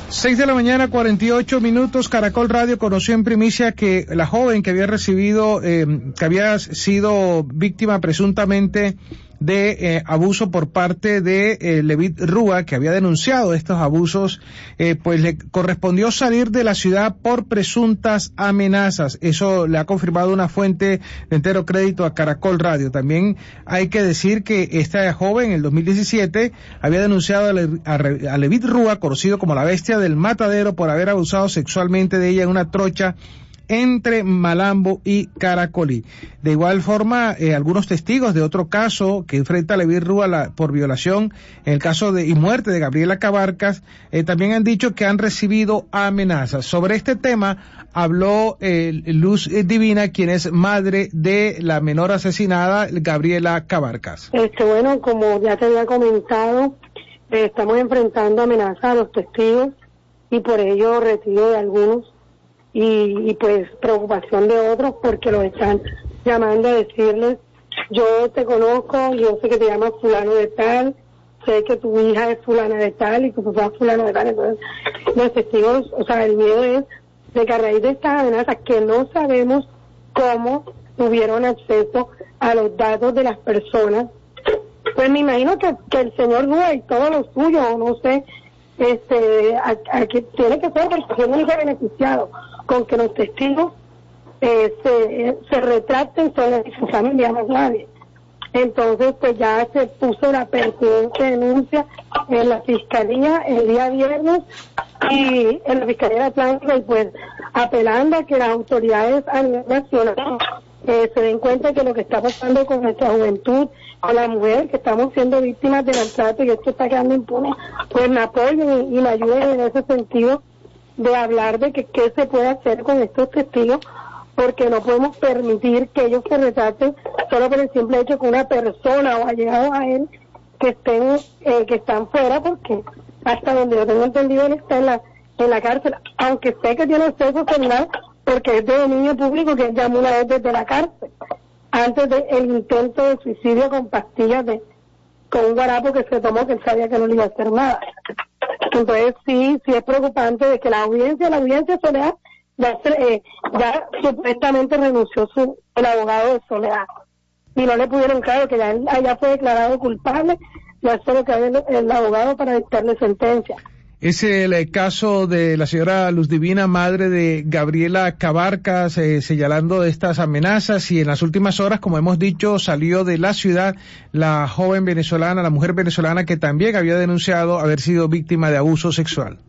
6 de la mañana, 48 minutos. Caracol Radio conoció en primicia que la joven que había recibido, que había sido víctima presuntamente de abuso por parte de Levit Rúa, que había denunciado estos abusos, pues le correspondió salir de la ciudad por presuntas amenazas. Eso le ha confirmado una fuente de entero crédito a Caracol Radio. También hay que decir que esta joven en el 2017 había denunciado a Levit Rúa, conocido como la bestia del matadero, por haber abusado sexualmente de ella en una trocha entre Malambo y Caracolí. De igual forma, algunos testigos de otro caso que enfrenta a Levit Rúa por violación, en el caso y muerte de Gabriela Cabarcas, también han dicho que han recibido amenazas. Sobre este tema habló Luz Divina, quien es madre de la menor asesinada, Gabriela Cabarcas. Bueno, como ya te había comentado, estamos enfrentando amenazas a los testigos y por ello retiro de algunos y pues preocupación de otros porque los están llamando a decirles: yo te conozco, yo sé que te llamas fulano de tal, sé que tu hija es fulana de tal y que tu papá es fulano de tal. Entonces los testigos, o sea, el miedo es de que a raíz de estas amenazas, que no sabemos cómo tuvieron acceso a los datos de las personas, pues me imagino que el señor Rúa y todo lo suyo, no sé, aquí tiene que ser porque es el único beneficiado con que los testigos se retracten sobre su familia, más nadie. Entonces pues ya se puso la pertinente denuncia en la fiscalía el día viernes y en la fiscalía de Atlántica, y pues apelando a que las autoridades a nivel nacional se den cuenta que lo que está pasando con nuestra juventud, con la mujer, que estamos siendo víctimas de maltrato y esto está quedando impune, pues me apoyen y me ayuden en ese sentido de hablar de qué se puede hacer con estos testigos, porque no podemos permitir que ellos se retraten solo por el simple hecho que una persona o allegados a él que están fuera, porque hasta donde yo tengo entendido él está en la cárcel, aunque sé que tiene acceso celular porque es de dominio público, que él llamó una vez desde la cárcel antes del intento de suicidio con pastillas con un guarapo que se tomó, que él sabía que no le iba a hacer nada. Entonces sí es preocupante de que la audiencia Soledad ya supuestamente renunció el abogado de Soledad y no le pudieron, claro, que ya fue declarado culpable, ya solo queda el abogado para dictarle sentencia. Es el caso de la señora Luz Divina, madre de Gabriela Cabarcas, señalando estas amenazas, y en las últimas horas, como hemos dicho, salió de la ciudad la joven venezolana, la mujer venezolana que también había denunciado haber sido víctima de abuso sexual.